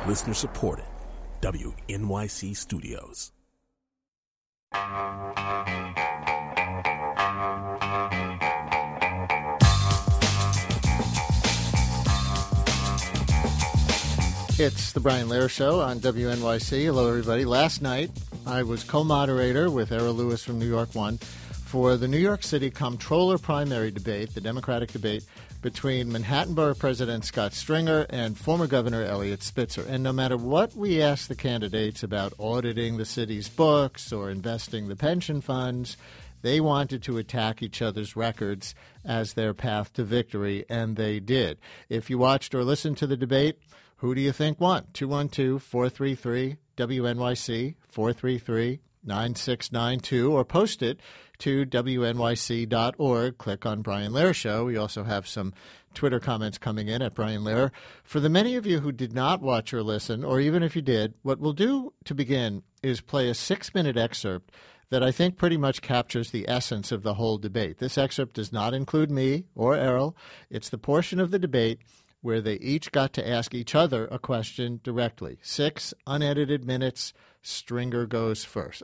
Listener supported. WNYC Studios. It's the Brian Lehrer Show on WNYC. Hello, everybody. Last night, I was co-moderator with Errol Lewis from New York One for the New York City Comptroller primary debate, the Democratic debate, between Manhattan Borough President Scott Stringer and former Governor Eliot Spitzer. And no matter what we asked the candidates about auditing the city's books or investing the pension funds, they wanted to attack each other's records as their path to victory, and they did. If you watched or listened to the debate, who do you think won? 212-433-WNYC, 433-9692, or post it to WNYC.org. Click on Brian Lehrer Show. We also have some Twitter comments coming in at Brian Lehrer. For the many of you who did not watch or listen, or even if you did, what we'll do to begin is play a 6-minute excerpt that I think pretty much captures the essence of the whole debate. This excerpt does not include me or Errol. It's the portion of the debate where they each got to ask each other a question directly. 6 unedited minutes. Stringer goes first.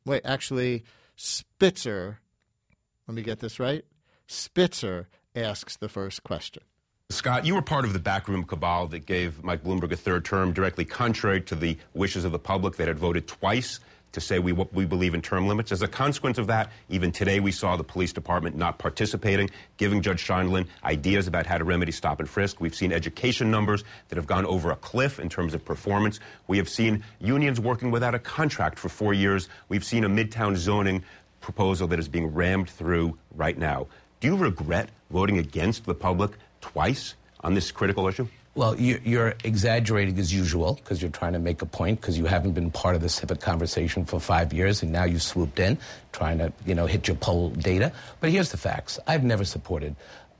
Spitzer, let me get this right. Spitzer asks the first question. Scott, you were part of the backroom cabal that gave Mike Bloomberg a third term, directly contrary to the wishes of the public that had voted twice to say we believe in term limits. As a consequence of that, even today we saw the police department not participating, giving Judge Scheindlin ideas about how to remedy stop and frisk. We've seen education numbers that have gone over a cliff in terms of performance. We have seen unions working without a contract for 4 years. We've seen a midtown zoning proposal that is being rammed through right now. Do you regret voting against the public twice on this critical issue? Well, you're exaggerating as usual because you're trying to make a point because you haven't been part of the civic conversation for 5 years and now you swooped in trying to, hit your poll data. But here's the facts. I've never supported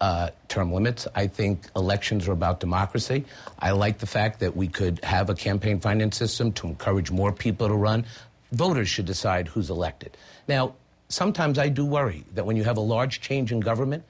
term limits. I think elections are about democracy. I like the fact that we could have a campaign finance system to encourage more people to run. Voters should decide who's elected. Now, sometimes I do worry that when you have a large change in government,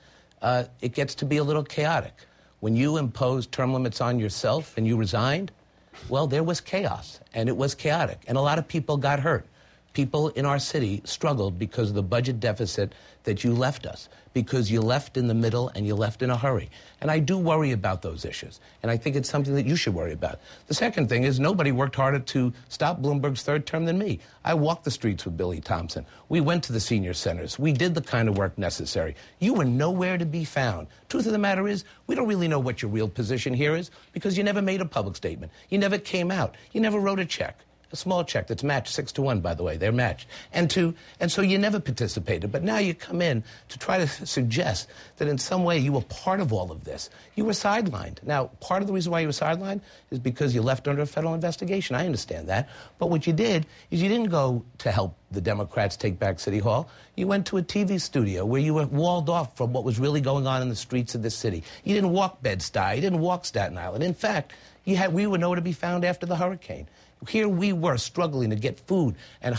it gets to be a little chaotic. When you imposed term limits on yourself and you resigned, well, there was chaos, and it was chaotic, and a lot of people got hurt. People in our city struggled because of the budget deficit that you left us, because you left in the middle and you left in a hurry. And I do worry about those issues, and I think it's something that you should worry about. The second thing is nobody worked harder to stop Bloomberg's third term than me. I walked the streets with Billy Thompson. We went to the senior centers. We did the kind of work necessary. You were nowhere to be found. Truth of the matter is, we don't really know what your real position here is because you never made a public statement. You never came out. You never wrote a check. A small check that's matched 6-1, by the way. They're matched. And so you never participated. But now you come in to try to suggest that in some way you were part of all of this. You were sidelined. Now, part of the reason why you were sidelined is because you left under a federal investigation. I understand that. But what you did is you didn't go to help the Democrats take back City Hall. You went to a TV studio where you were walled off from what was really going on in the streets of this city. You didn't walk Bed-Stuy. You didn't walk Staten Island. In fact, we were nowhere to be found after the hurricane. Here we were struggling to get food and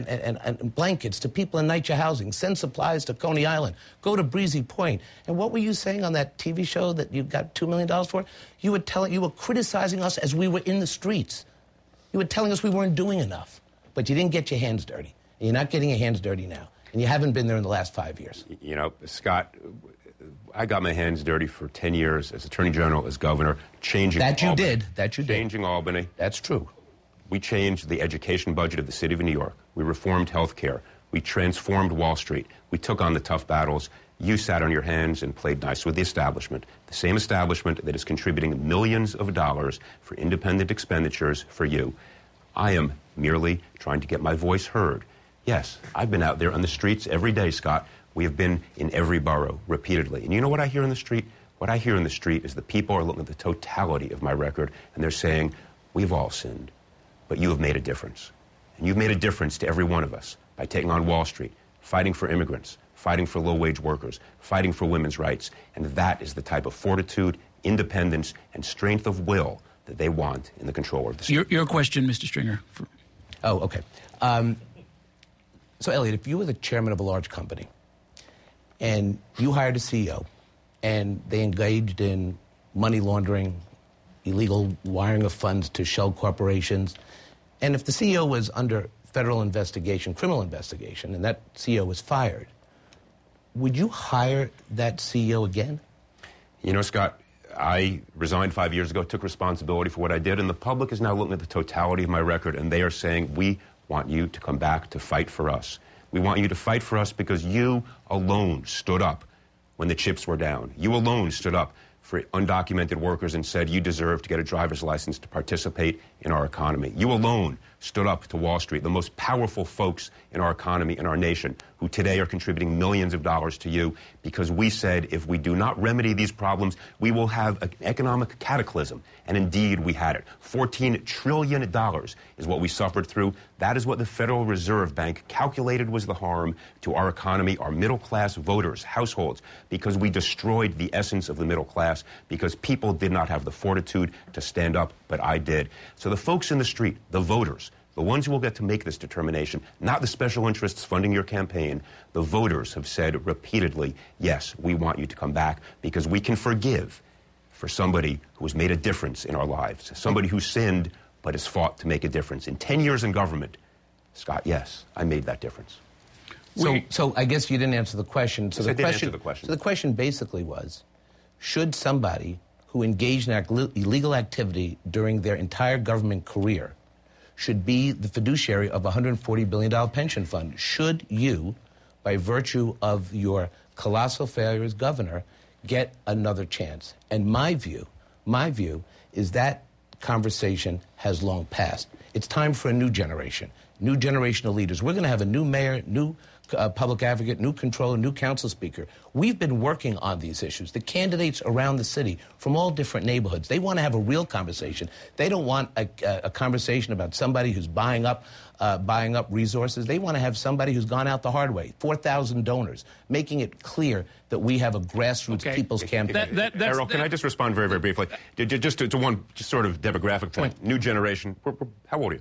blankets to people in NYCHA housing, send supplies to Coney Island, go to Breezy Point. And what were you saying on that TV show that you got $2 million for? You were criticizing us as we were in the streets. You were telling us we weren't doing enough. But you didn't get your hands dirty. And you're not getting your hands dirty now. And you haven't been there in the last 5 years. Scott, I got my hands dirty for 10 years as Attorney General, as Governor, changing Albany. That you did. Changing Albany. That's true. We changed the education budget of the city of New York. We reformed health care. We transformed Wall Street. We took on the tough battles. You sat on your hands and played nice with the establishment, the same establishment that is contributing millions of dollars for independent expenditures for you. I am merely trying to get my voice heard. Yes, I've been out there on the streets every day, Scott. We have been in every borough repeatedly. And you know what I hear in the street? What I hear in the street is the people are looking at the totality of my record, and they're saying, we've all sinned. But you have made a difference. And you've made a difference to every one of us by taking on Wall Street, fighting for immigrants, fighting for low-wage workers, fighting for women's rights. And that is the type of fortitude, independence, and strength of will that they want in the controller of the city. Your question, Mr. Stringer. Oh, okay. So, Eliot, if you were the chairman of a large company and you hired a CEO and they engaged in money laundering, illegal wiring of funds to shell corporations. And if the CEO was under federal investigation, criminal investigation, and that CEO was fired, would you hire that CEO again? You know, Scott, I resigned 5 years ago, took responsibility for what I did, and the public is now looking at the totality of my record, and they are saying, we want you to come back to fight for us. We want you to fight for us because you alone stood up when the chips were down. You alone stood up for undocumented workers and said you deserve to get a driver's license to participate in our economy. You alone stood up to Wall Street, the most powerful folks in our economy, in our nation, who today are contributing millions of dollars to you because we said if we do not remedy these problems, we will have an economic cataclysm. And indeed, we had it. $14 trillion is what we suffered through. That is what the Federal Reserve Bank calculated was the harm to our economy, our middle-class voters, households, because we destroyed the essence of the middle class, because people did not have the fortitude to stand up, but I did. So the folks in the street, the voters, the ones who will get to make this determination, not the special interests funding your campaign, the voters have said repeatedly, yes, we want you to come back because we can forgive for somebody who has made a difference in our lives, somebody who sinned but has fought to make a difference. In 10 years in government, Scott, yes, I made that difference. So I guess you didn't answer the question. So yes, I did answer the question. So the question basically was, should somebody who engaged in illegal activity during their entire government career should be the fiduciary of a $140 billion pension fund? Should you, by virtue of your colossal failure as governor, get another chance? And my view is that conversation has long passed. It's time for a new generation of leaders. We're going to have a new mayor, new public advocate, new controller, new council speaker. We've been working on these issues. The candidates around the city from all different neighborhoods, they want to have a real conversation. They don't want a conversation about somebody who's buying up resources. They want to have somebody who's gone out the hard way, 4,000 donors, making it clear that we have a grassroots people's campaign. Errol, can I just respond very, very briefly? Just to one sort of demographic point. New generation. How old are you?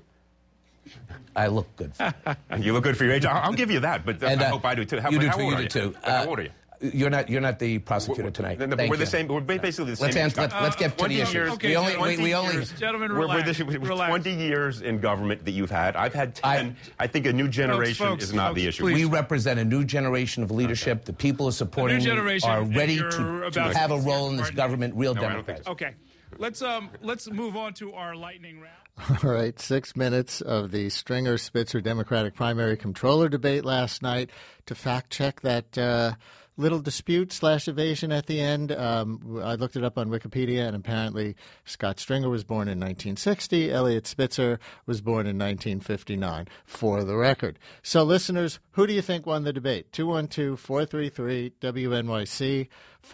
I look good. You look good for your age. I'll give you that, but I hope I do too. How old are you? How old are you? You're not the prosecutor tonight. We're the same. We're basically the same. Let's get to the issue. Okay, gentlemen, relax. 20 years in government that you've had. I've had 10. I think a new generation is not the issue. Please. We represent a new generation of leadership. Okay. The people who are supporting me are ready to have a role in this government, real Democrats. Okay. Let's move on to our lightning round. All right, 6 minutes of the Stringer-Spitzer Democratic primary comptroller debate last night. To fact-check that little dispute/evasion at the end, I looked it up on Wikipedia, and apparently Scott Stringer was born in 1960. Eliot Spitzer was born in 1959, for the record. So, listeners, who do you think won the debate? 212-433-WNYC,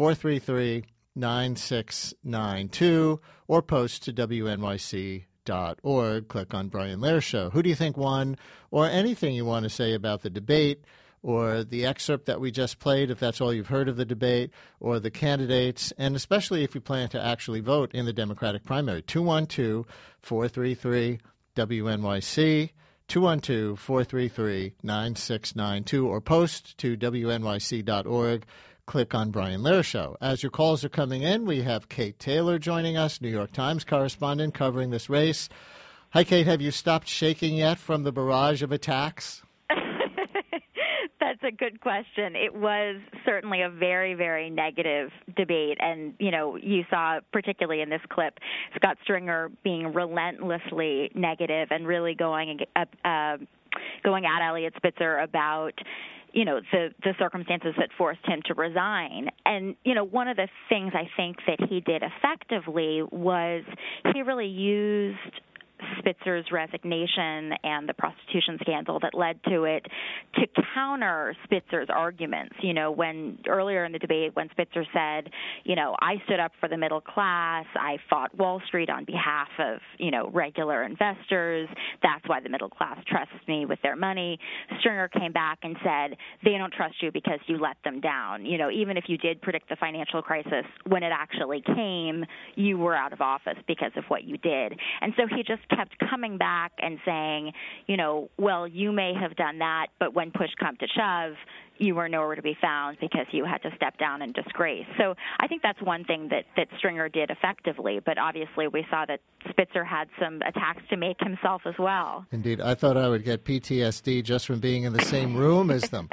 433-9692, or post to WNYC.org. Click on Brian Lehrer Show. Who do you think won? Or anything you want to say about the debate or the excerpt that we just played, if that's all you've heard of the debate, or the candidates, and especially if you plan to actually vote in the Democratic primary. 212-433-WNYC, 212-433-9692, or post to WNYC.org. Click on Brian Lehrer Show. As your calls are coming in, we have Kate Taylor joining us, New York Times correspondent covering this race. Hi, Kate. Have you stopped shaking yet from the barrage of attacks? That's a good question. It was certainly a very, very negative debate. And, you know, you saw, particularly in this clip, Scott Stringer being relentlessly negative and really going at Eliot Spitzer about, you know, the circumstances that forced him to resign. And, you know, one of the things I think that he did effectively was he really used Spitzer's resignation and the prostitution scandal that led to it to counter Spitzer's arguments. You know, when earlier in the debate, when Spitzer said, you know, I stood up for the middle class, I fought Wall Street on behalf of, you know, regular investors, that's why the middle class trusts me with their money, Stringer came back and said, they don't trust you because you let them down. You know, even if you did predict the financial crisis, when it actually came, you were out of office because of what you did. And so he just kept coming back and saying, well, you may have done that, but when push come to shove, you were nowhere to be found because you had to step down in disgrace. So I think that's one thing that Stringer did effectively, but obviously we saw that Spitzer had some attacks to make himself as well. Indeed. I thought I would get PTSD just from being in the same room as them.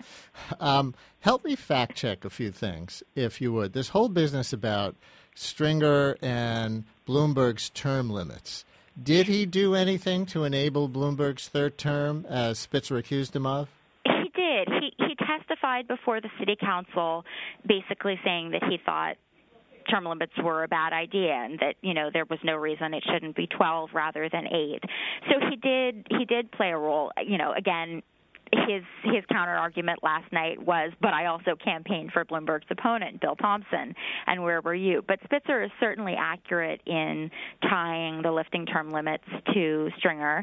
Help me fact-check a few things, if you would. This whole business about Stringer and Bloomberg's term limits. Did he do anything to enable Bloomberg's third term, as Spitzer accused him of? He did. He testified before the city council basically saying that he thought term limits were a bad idea and that, there was no reason it shouldn't be 12 rather than 8. So he did play a role. Again, his counter argument last night was, but I also campaigned for Bloomberg's opponent, Bill Thompson, and where were you? But Spitzer is certainly accurate in tying the lifting term limits to Stringer,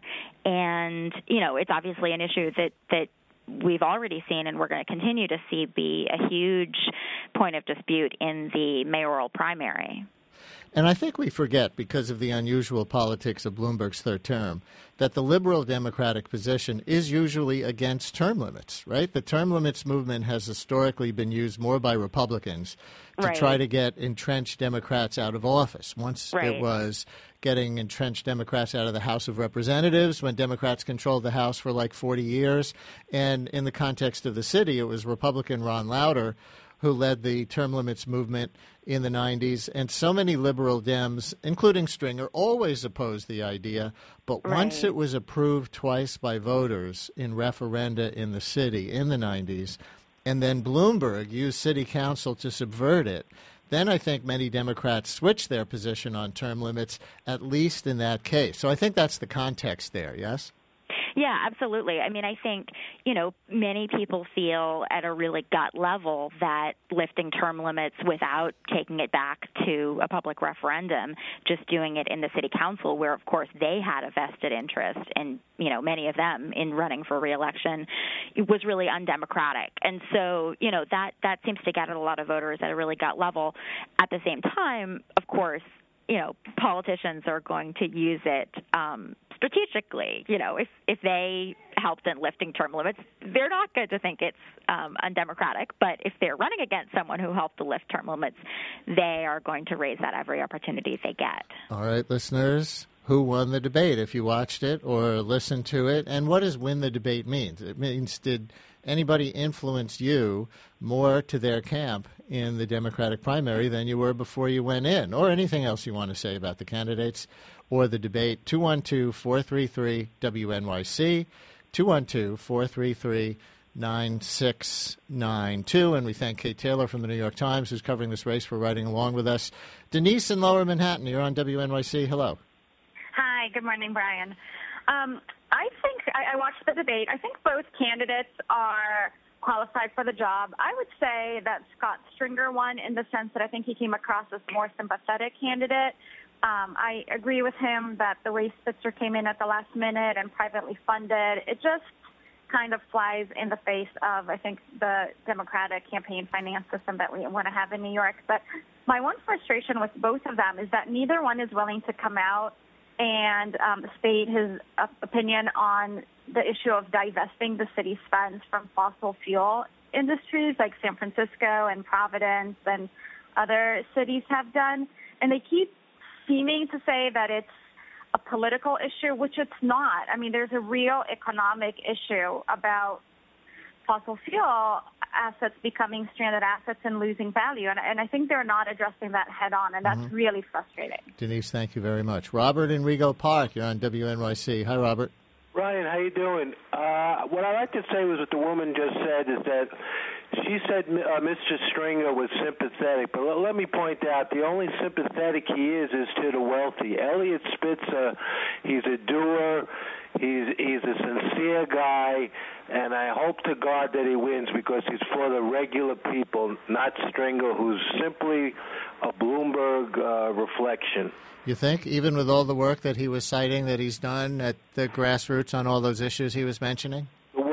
and it's obviously an issue that we've already seen and we're going to continue to see be a huge point of dispute in the mayoral primary. And I think we forget, because of the unusual politics of Bloomberg's third term, that the liberal Democratic position is usually against term limits, right? The term limits movement has historically been used more by Republicans to try to get entrenched Democrats out of office. Once it was getting entrenched Democrats out of the House of Representatives, when Democrats controlled the House for like 40 years. And in the context of the city, it was Republican Ron Lauder who led the term limits movement in the 90s. And so many liberal Dems, including Stringer, always opposed the idea. But once it was approved twice by voters in referenda in the city in the 90s, and then Bloomberg used city council to subvert it, then I think many Democrats switched their position on term limits, at least in that case. So I think that's the context there, yes? Yeah, absolutely. I mean, I think, many people feel at a really gut level that lifting term limits without taking it back to a public referendum, just doing it in the city council, where, of course, they had a vested interest, and, many of them in running for re-election, it was really undemocratic. And so, that seems to get at a lot of voters at a really gut level. At the same time, of course, politicians are going to use it strategically. If they helped in lifting term limits, they're not going to think it's undemocratic. But if they're running against someone who helped to lift term limits, they are going to raise that every opportunity they get. All right, listeners, who won the debate, if you watched it or listened to it? And what does win the debate mean? It means, did anybody influence you more to their camp in the Democratic primary than you were before you went in? Or anything else you want to say about the candidates or the debate? 212-433-WNYC, 212-433-9692. And we thank Kate Taylor from the New York Times, who's covering this race, for writing along with us. Denise in Lower Manhattan, you're on WNYC. Hello. Hi, good morning, Brian. I think I watched the debate. I think both candidates are qualified for the job. I would say that Scott Stringer won in the sense that I think he came across as more sympathetic candidate. I agree with him that the way Spitzer came in at the last minute and privately funded, it just kind of flies in the face of, I think, the Democratic campaign finance system that we want to have in New York. But my one frustration with both of them is that neither one is willing to come out and state his opinion on the issue of divesting the city's funds from fossil fuel industries like San Francisco and Providence and other cities have done. And they keep seeming to say that it's a political issue, which it's not. I mean, there's a real economic issue about fossil fuel assets becoming stranded assets and losing value. And I think they're not addressing that head on, and that's really frustrating. Denise, thank you very much. Robert in Rego Park, you're on WNYC. Hi, Robert. Ryan, how you doing? What I'd like to say was what the woman just said is that she said Mr. Stringer was sympathetic, but let me point out the only sympathetic he is to the wealthy. Eliot Spitzer, he's a doer. He's a sincere guy, and I hope to God that he wins because he's for the regular people, not Stringer, who's simply a Bloomberg reflection. You think, even with all the work that he was citing that he's done at the grassroots on all those issues he was mentioning? The work that he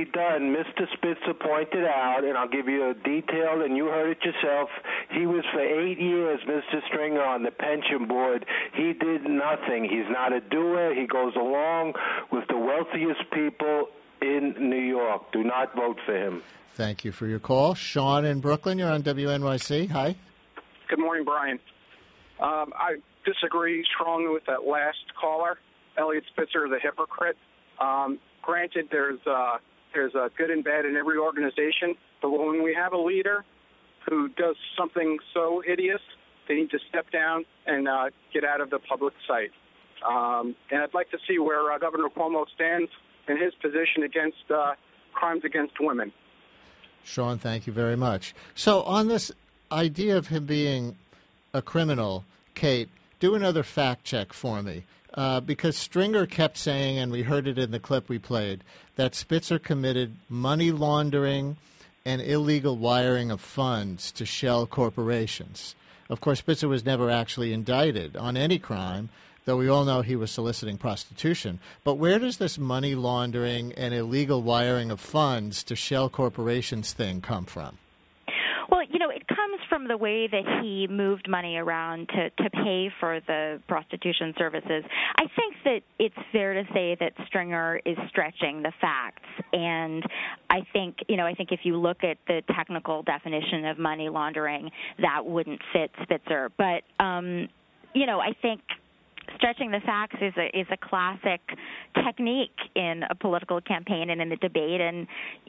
be done. Mr. Spitzer pointed out, and I'll give you a detail, and you heard it yourself, he was for 8 years, Mr. Stringer, on the pension board. He did nothing. He's not a doer. He goes along with the wealthiest people in New York. Do not vote for him. Thank you for your call. Sean in Brooklyn, you're on WNYC. Hi. Good morning, Brian. I disagree strongly with that last caller. Eliot Spitzer is a hypocrite. Granted, there's a good and bad in every organization, but when we have a leader who does something so hideous, they need to step down and get out of the public sight. And I'd like to see where Governor Cuomo stands in his position against crimes against women. Sean, thank you very much. So on this idea of him being a criminal, Kate, do another fact check for me. Because Stringer kept saying, and we heard it in the clip we played, that Spitzer committed money laundering and illegal wiring of funds to shell corporations. Of course, Spitzer was never actually indicted on any crime, though we all know he was soliciting prostitution. But where does this money laundering and illegal wiring of funds to shell corporations thing come from? Well, it comes from the way that he moved money around to pay for the prostitution services. I think that it's fair to say that Stringer is stretching the facts. And I think if you look at the technical definition of money laundering, that wouldn't fit Spitzer. But, I think stretching the facts is a classic technique in a political campaign and in the debate. And,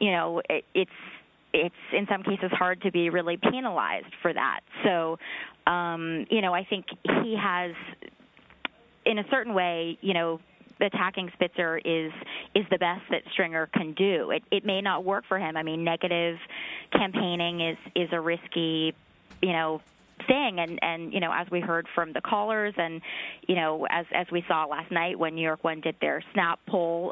it's in some cases hard to be really penalized for that. So, I think he has, in a certain way, attacking Spitzer is the best that Stringer can do. It may not work for him. I mean, negative campaigning is a risky, thing. And as we heard from the callers and, as we saw last night when New York One did their Snap poll,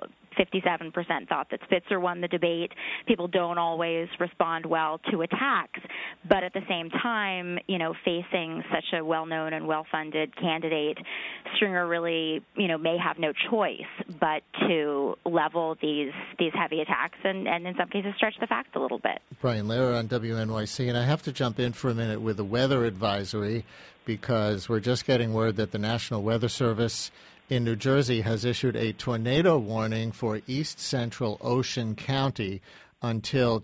57% thought that Spitzer won the debate. People don't always respond well to attacks. But at the same time, facing such a well-known and well-funded candidate, Stringer really, may have no choice but to level these heavy attacks and in some cases stretch the facts a little bit. Brian Lehrer on WNYC, and I have to jump in for a minute with a weather advisory because we're just getting word that the National Weather Service in New Jersey has issued a tornado warning for East Central Ocean County until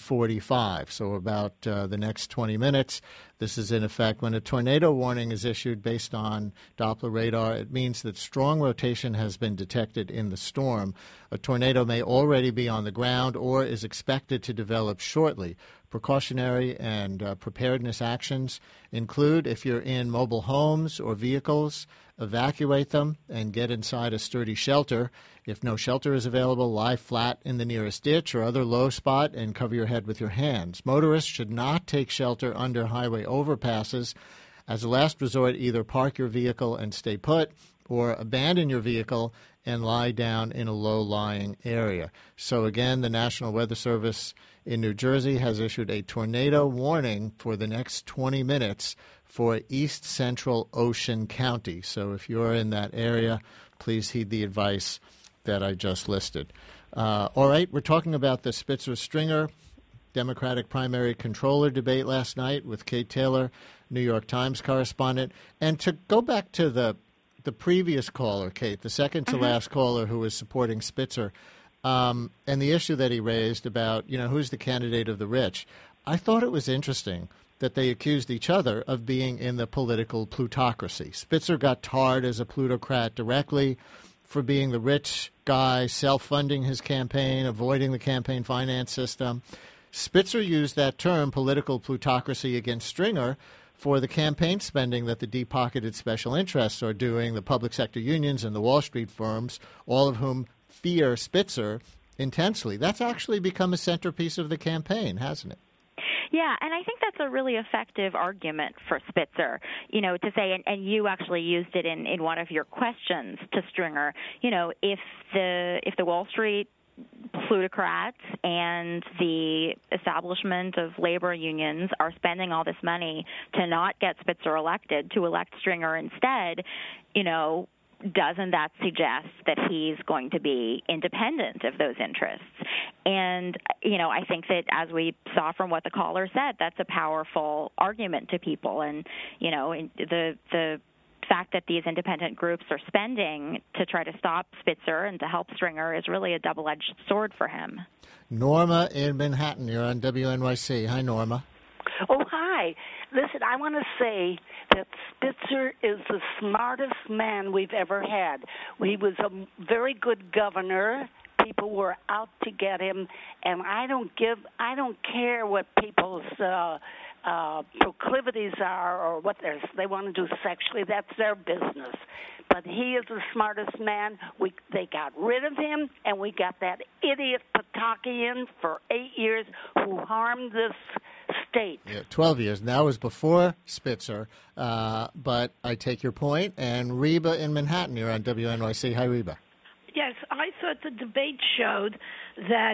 10:45, so about the next 20 minutes. This is in effect. When a tornado warning is issued based on Doppler radar, it means that strong rotation has been detected in the storm. A tornado may already be on the ground or is expected to develop shortly. Precautionary and preparedness actions include, if you're in mobile homes or vehicles, evacuate them and get inside a sturdy shelter. If no shelter is available, lie flat in the nearest ditch or other low spot and cover your head with your hands. Motorists should not take shelter under highway overpasses. As a last resort, either park your vehicle and stay put or abandon your vehicle and lie down in a low-lying area. So again, the National Weather Service in New Jersey has issued a tornado warning for the next 20 minutes for East Central Ocean County. So if you're in that area, please heed the advice that I just listed. All right, we're talking about the Spitzer-Stringer Democratic primary controller debate last night with Kate Taylor, New York Times correspondent. And to go back to the previous caller, Kate, the second to last caller who was supporting Spitzer, and the issue that he raised about, who's the candidate of the rich, I thought it was interesting that they accused each other of being in the political plutocracy. Spitzer got tarred as a plutocrat directly for being the rich guy, self-funding his campaign, avoiding the campaign finance system. Spitzer used that term, political plutocracy, against Stringer for the campaign spending that the deep-pocketed special interests are doing, the public sector unions and the Wall Street firms, all of whom fear Spitzer intensely. That's actually become a centerpiece of the campaign, hasn't it? Yeah, and I think that's a really effective argument for Spitzer, to say, and you actually used it in one of your questions to Stringer, if the Wall Street plutocrats and the establishment of labor unions are spending all this money to not get Spitzer elected, to elect Stringer instead, doesn't that suggest that he's going to be independent of those interests? And, I think that as we saw from what the caller said, that's a powerful argument to people. And, the fact that these independent groups are spending to try to stop Spitzer and to help Stringer is really a double-edged sword for him. Norma in Manhattan, you're on WNYC. Hi, Norma. Oh, hi. Listen, I want to say that Spitzer is the smartest man we've ever had. He was a very good governor. People were out to get him, and I don't care what people's proclivities are or what they want to do sexually. That's their business. But he is the smartest man. They got rid of him, and we got that idiot Pataki in for 8 years who harmed this state. Yeah, 12 years. And that was before Spitzer. But I take your point. And Reba in Manhattan, you're on WNYC. Hi, Reba. Yes, I thought the debate showed that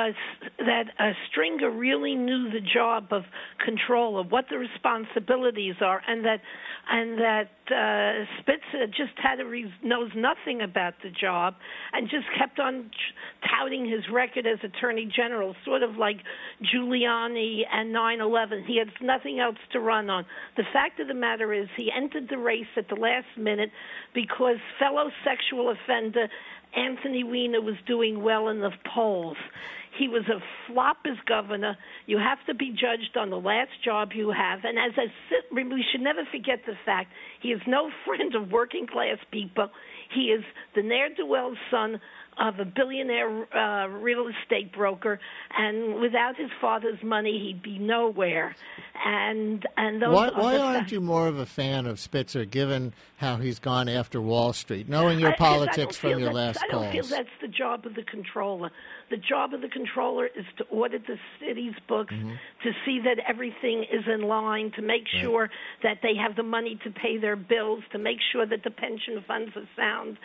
Stringer really knew the job of controller, what the responsibilities are, and that Spitzer just knows nothing about the job and just kept on touting his record as Attorney General, sort of like Giuliani and 9/11. He had nothing else to run on. The fact of the matter is he entered the race at the last minute because fellow sexual offender Anthony Weiner was doing well in the polls. He was a flop as governor. You have to be judged on the last job you have. And we should never forget the fact he is no friend of working class people. He is the ne'er-do-well son of a billionaire real estate broker, and without his father's money, he'd be nowhere. And those why aren't you more of a fan of Spitzer, given how he's gone after Wall Street, knowing your politics from your last calls? I don't feel that's the job of the controller. The job of the controller is to audit the city's books, to see that everything is in line, to make sure that they have the money to pay their bills, to make sure that the pension funds are sound.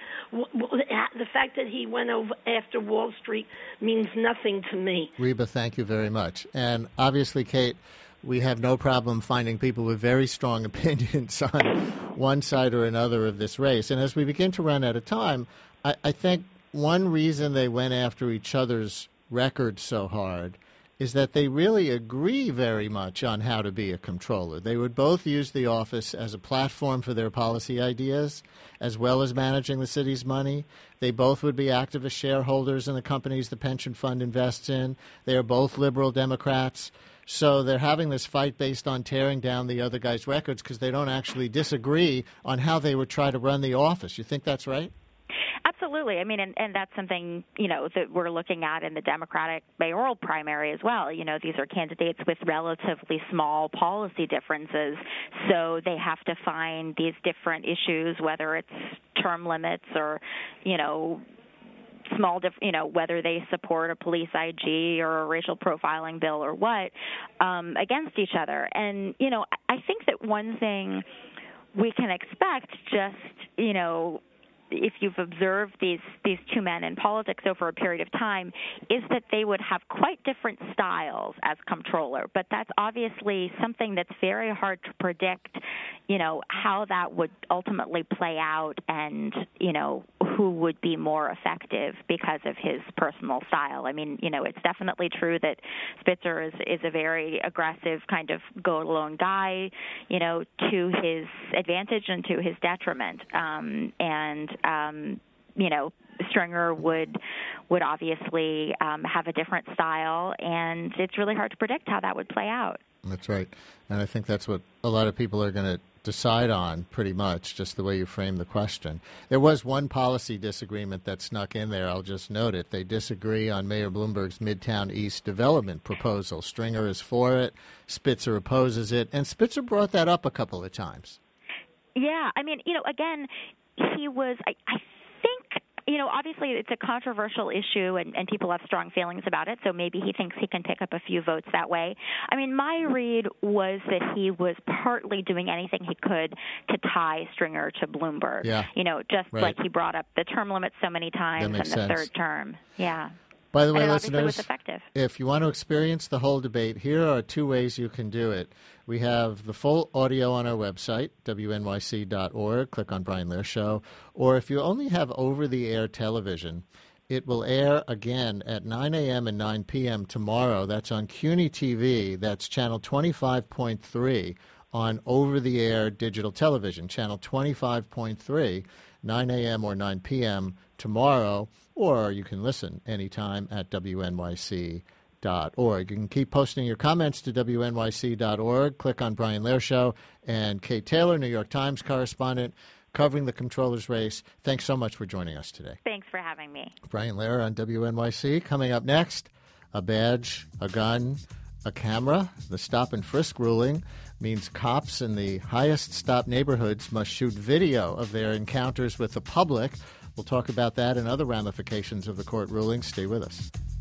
The fact that he went over after Wall Street means nothing to me. Reba, thank you very much. And obviously, Kate, we have no problem finding people with very strong opinions on one side or another of this race. And as we begin to run out of time, I think one reason they went after each other's records so hard is that they really agree very much on how to be a controller. They would both use the office as a platform for their policy ideas, as well as managing the city's money. They both would be activist shareholders in the companies the pension fund invests in. They are both liberal Democrats. So they're having this fight based on tearing down the other guy's records because they don't actually disagree on how they would try to run the office. You think that's right? Absolutely. I mean, and that's something, that we're looking at in the Democratic mayoral primary as well. These are candidates with relatively small policy differences, so they have to find these different issues, whether it's term limits or, whether they support a police IG or a racial profiling bill or what, against each other. And, I think that one thing we can expect just, if you've observed these two men in politics over a period of time, is that they would have quite different styles as comptroller. But that's obviously something that's very hard to predict, how that would ultimately play out and, who would be more effective because of his personal style. I mean, it's definitely true that Spitzer is a very aggressive kind of go-it-alone guy, to his advantage and to his detriment. Stringer would obviously have a different style, and it's really hard to predict how that would play out. That's right. And I think that's what a lot of people are going to decide on, pretty much, just the way you frame the question. There was one policy disagreement that snuck in there. I'll just note it. They disagree on Mayor Bloomberg's Midtown East development proposal. Stringer is for it. Spitzer opposes it. And Spitzer brought that up a couple of times. Yeah. I mean, again, he was, I think, obviously it's a controversial issue and people have strong feelings about it, so maybe he thinks he can pick up a few votes that way. I mean, my read was that he was partly doing anything he could to tie Stringer to Bloomberg. Yeah. Just like he brought up the term limits so many times and the sense. third term. Yeah. By the way, and it obviously listeners, was effective. If you want to experience the whole debate, here are 2 ways you can do it. We have the full audio on our website, wnyc.org. Click on Brian Lehrer Show. Or if you only have over-the-air television, it will air again at 9 a.m. and 9 p.m. tomorrow. That's on CUNY TV. That's channel 25.3 on over-the-air digital television, channel 25.3, 9 a.m. or 9 p.m. tomorrow. Or you can listen anytime at wnyc.org. You can keep posting your comments to wnyc.org. Click on Brian Lehrer Show. And Kate Taylor, New York Times correspondent, covering the comptroller's race. Thanks so much for joining us today. Thanks for having me. Brian Lehrer on WNYC. Coming up next, a badge, a gun, a camera. The stop and frisk ruling means cops in the highest stop neighborhoods must shoot video of their encounters with the public. We'll talk about that and other ramifications of the court ruling. Stay with us.